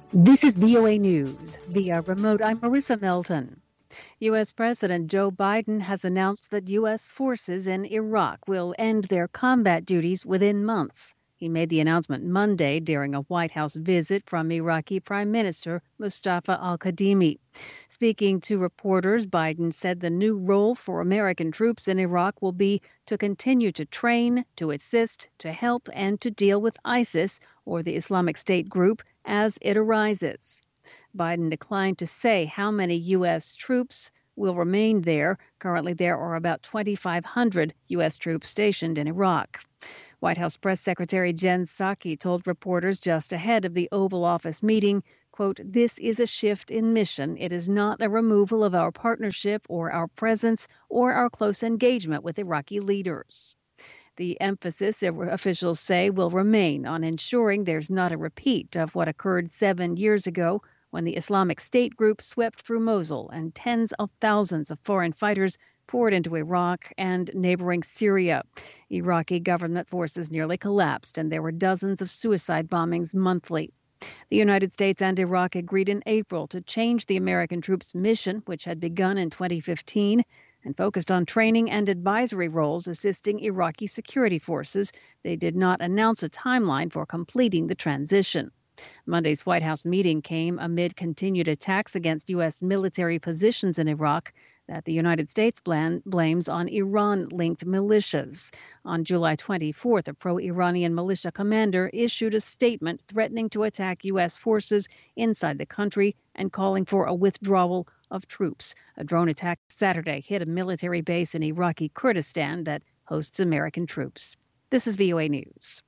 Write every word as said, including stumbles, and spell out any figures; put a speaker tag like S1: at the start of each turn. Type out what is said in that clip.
S1: This is V O A News. Via remote, I'm Marissa Melton. U S. President Joe Biden has announced that U S forces in Iraq will end their combat duties within months. He made the announcement Monday during a White House visit from Iraqi Prime Minister Mustafa al-Kadhimi. Speaking to reporters, Biden said the new role for American troops in Iraq will be to continue to train, to assist, to help, and to deal with ISIS, or the Islamic State group, as it arises. Biden declined to say how many U S troops will remain there. Currently, there are about twenty-five hundred U S troops stationed in Iraq. White House Press Secretary Jen Psaki told reporters just ahead of the Oval Office meeting, quote, "This is a shift in mission. It is not a removal of our partnership or our presence or our close engagement with Iraqi leaders." The emphasis, officials say, will remain on ensuring there's not a repeat of what occurred seven years ago when the Islamic State group swept through Mosul and tens of thousands of foreign fighters poured into Iraq and neighboring Syria. Iraqi government forces nearly collapsed, and there were dozens of suicide bombings monthly. The United States and Iraq agreed in April to change the American troops' mission, which had begun in twenty fifteen, and focused on training and advisory roles assisting Iraqi security forces. They did not announce a timeline for completing the transition. Monday's White House meeting came amid continued attacks against U S military positions in Iraq that the United States blames on Iran-linked militias. On July twenty-fourth, a pro-Iranian militia commander issued a statement threatening to attack U S forces inside the country and calling for a withdrawal of troops. A drone attack Saturday hit a military base in Iraqi Kurdistan that hosts American troops. This is V O A News.